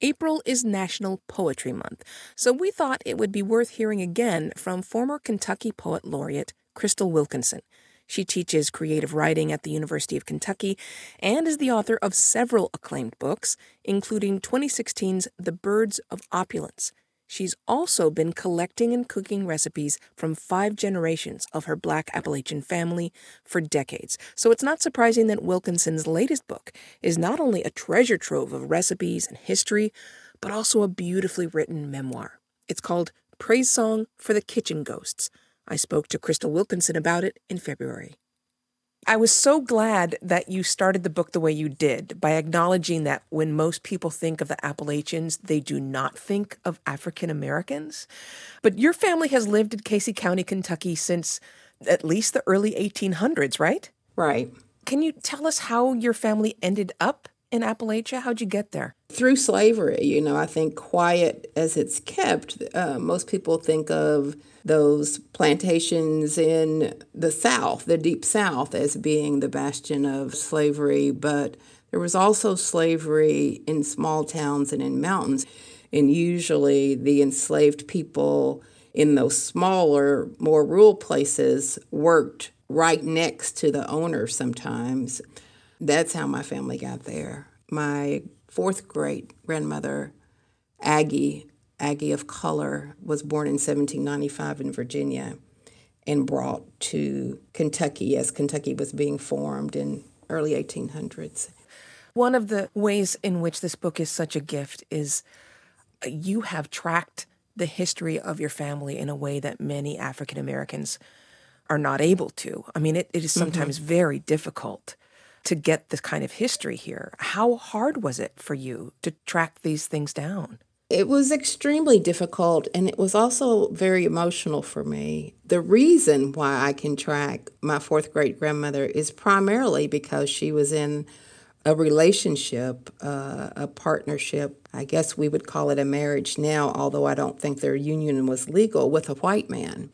April is National Poetry Month, so we thought it would be worth hearing again from former Kentucky Poet Laureate Crystal Wilkinson. She teaches creative writing at the University of Kentucky and is the author of several acclaimed books, including 2016's The Birds of Opulence. She's also been collecting and cooking recipes from 5 generations of her Black Appalachian family for decades. So it's not surprising that Wilkinson's latest book is not only a treasure trove of recipes and history, but also a beautifully written memoir. It's called Praise Song for the Kitchen Ghosts. I spoke to Crystal Wilkinson about it in February. I was so glad that you started the book the way you did, by acknowledging that when most people think of the Appalachians, they do not think of African Americans. But your family has lived in Casey County, Kentucky since at least the early 1800s, right? Right. Can you tell us how your family ended up in Appalachia? How'd you get there? Through slavery, I think quiet as it's kept, most people think of those plantations in the South, the Deep South, as being the bastion of slavery. But there was also slavery in small towns and in mountains. And usually the enslaved people in those smaller, more rural places worked right next to the owner sometimes. That's how my family got there. My fourth great grandmother, Aggie of color, was born in 1795 in Virginia and brought to Kentucky as Kentucky was being formed in early 1800s. One of the ways in which this book is such a gift is you have tracked the history of your family in a way that many African Americans are not able to. I mean, it is sometimes very difficult to get this kind of history here. How hard was it for you to track these things down? It was extremely difficult, and it was also very emotional for me. The reason why I can track my fourth great grandmother is primarily because she was in a relationship, a partnership. I guess we would call it a marriage now, although I don't think their union was legal, with a white man.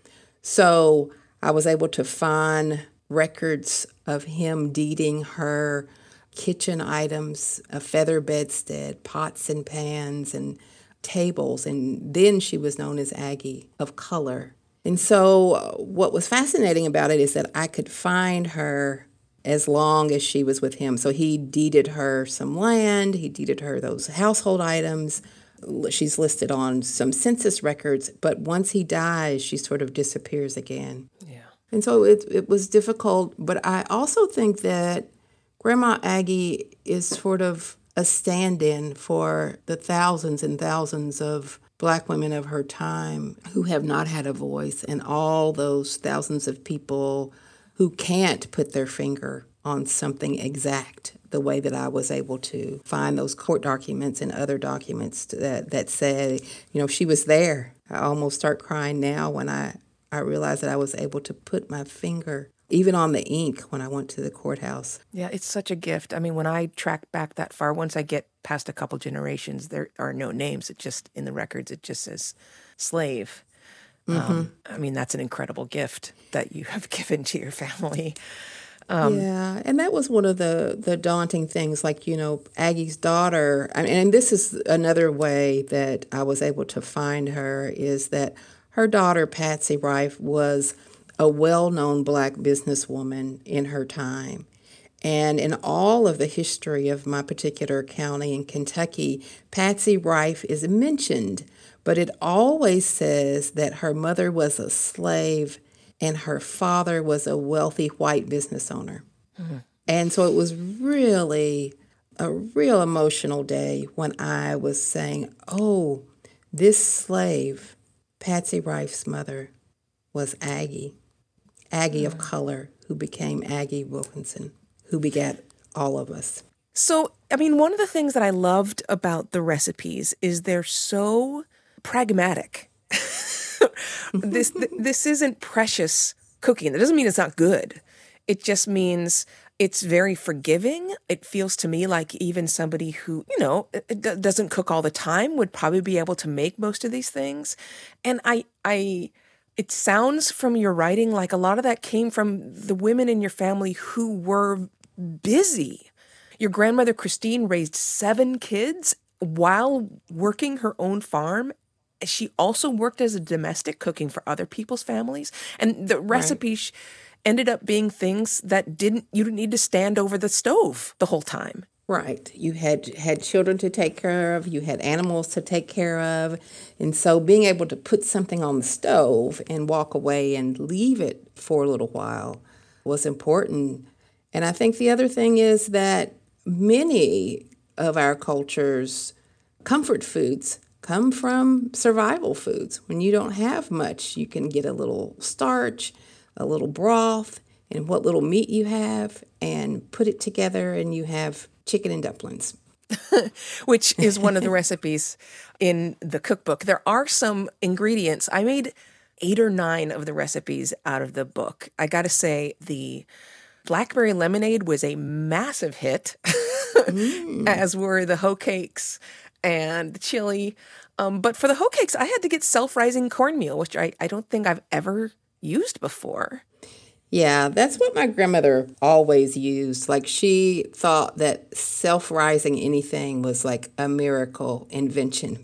So I was able to find records of him deeding her kitchen items, a feather bedstead, pots and pans, and tables. And then she was known as Aggie of color. And so what was fascinating about it is that I could find her as long as she was with him. So he deeded her some land, he deeded her those household items. She's listed on some census records, but once he dies, she sort of disappears again. Yeah. And so it was difficult, but I also think that Grandma Aggie is sort of a stand-in for the thousands and thousands of Black women of her time who have not had a voice, and all those thousands of people who can't put their finger on something exact the way that I was able to find those court documents and other documents that say, she was there. I almost start crying now when I realize that I was able to put my finger even on the ink when I went to the courthouse. Yeah, it's such a gift. I mean, when I track back that far, once I get past a couple generations, there are no names. It just, in the records, it just says slave. I mean, that's an incredible gift that you have given to your family. Yeah, and that was one of the daunting things, like, Aggie's daughter. And this is another way that I was able to find her, is that her daughter, Patsy Rife, was a well-known Black businesswoman in her time. And in all of the history of my particular county in Kentucky, Patsy Rife is mentioned, but it always says that her mother was a slave and her father was a wealthy white business owner. And so it was really a real emotional day when I was saying, oh, this slave, Patsy Rife's mother, was Aggie of color, who became Aggie Wilkinson, who begat all of us. So, I mean, one of the things that I loved about the recipes is they're so pragmatic. This isn't precious cooking. That doesn't mean it's not good. It just means it's very forgiving. It feels to me like even somebody who, doesn't cook all the time would probably be able to make most of these things. And it sounds from your writing like a lot of that came from the women in your family who were busy. Your grandmother, Christine, raised 7 kids while working her own farm, she also worked as a domestic cooking for other people's families. And the Right. recipes ended up being things that you didn't need to stand over the stove the whole time. Right. You had children to take care of, you had animals to take care of. And so being able to put something on the stove and walk away and leave it for a little while was important. And I think the other thing is that many of our cultures' comfort foods come from survival foods. When you don't have much, you can get a little starch, a little broth, and what little meat you have, and put it together, and you have chicken and dumplings. Which is one of the recipes in the cookbook. There are some ingredients. I made 8 or 9 of the recipes out of the book. I got to say, the blackberry lemonade was a massive hit, as were the hoe cakes and the chili. But for the hoe cakes, I had to get self-rising cornmeal, which I don't think I've ever used before. Yeah, that's what my grandmother always used. Like she thought that self-rising anything was like a miracle invention.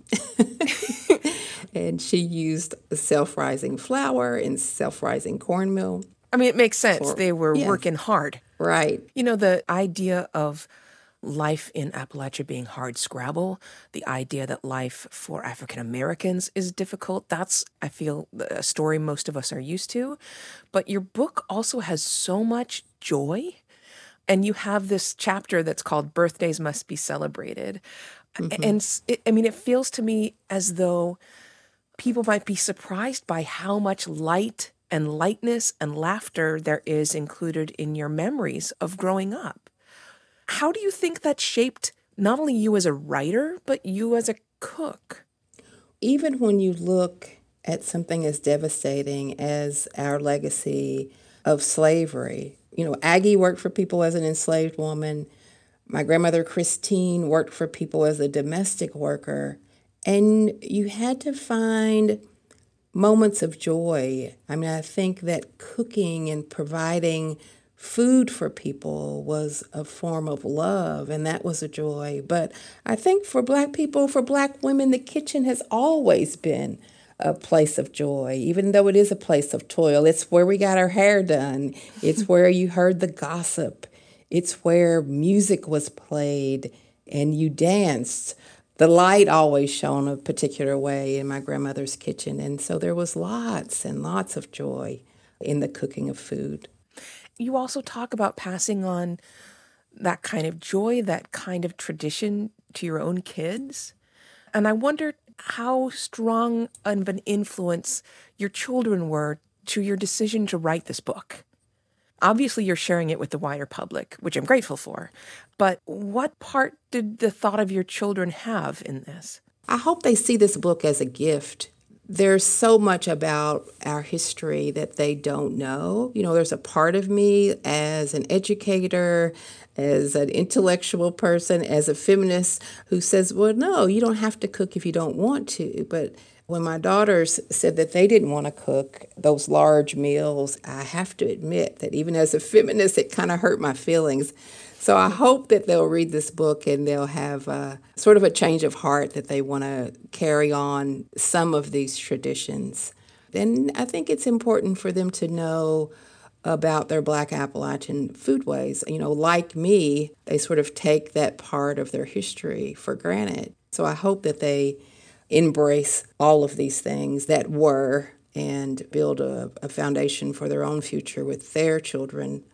And she used self-rising flour and self-rising cornmeal I mean, it makes sense. for, They were yeah, working hard. right. The idea of life in Appalachia being hard scrabble, the idea that life for African Americans is difficult, that's, I feel, a story most of us are used to. But your book also has so much joy. And you have this chapter that's called Birthdays Must Be Celebrated. Hmm. And it feels to me as though people might be surprised by how much light and lightness and laughter there is included in your memories of growing up. How do you think that shaped not only you as a writer, but you as a cook? Even when you look at something as devastating as our legacy of slavery, Aggie worked for people as an enslaved woman. My grandmother Christine worked for people as a domestic worker. And you had to find moments of joy. I mean, I think that cooking and providing food for people was a form of love, and that was a joy. But I think for Black people, for Black women, the kitchen has always been a place of joy, even though it is a place of toil. It's where we got our hair done, it's where you heard the gossip, it's where music was played and you danced. The light always shone a particular way in my grandmother's kitchen, and so there was lots and lots of joy in the cooking of food. You also talk about passing on that kind of joy, that kind of tradition to your own kids. And I wondered how strong of an influence your children were to your decision to write this book. Obviously, you're sharing it with the wider public, which I'm grateful for. But what part did the thought of your children have in this? I hope they see this book as a gift. There's so much about our history that they don't know. There's a part of me as an educator, as an intellectual person, as a feminist who says, well, no, you don't have to cook if you don't want to. But when my daughters said that they didn't want to cook those large meals, I have to admit that even as a feminist, it kind of hurt my feelings. So I hope that they'll read this book and they'll have sort of a change of heart that they want to carry on some of these traditions. And I think it's important for them to know about their Black Appalachian foodways. Like me, they sort of take that part of their history for granted. So I hope that they embrace all of these things that were and build a foundation for their own future with their children.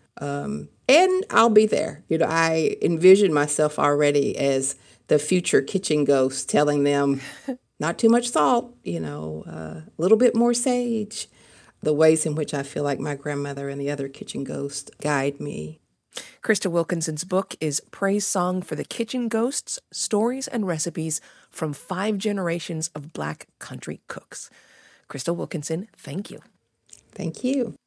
And I'll be there. I envision myself already as the future kitchen ghost telling them not too much salt, a little bit more sage, the ways in which I feel like my grandmother and the other kitchen ghosts guide me. Krista Wilkinson's book is Praise Song for the Kitchen Ghosts, Stories and Recipes from 5 Generations of Black Country Cooks. Krista Wilkinson, thank you. Thank you.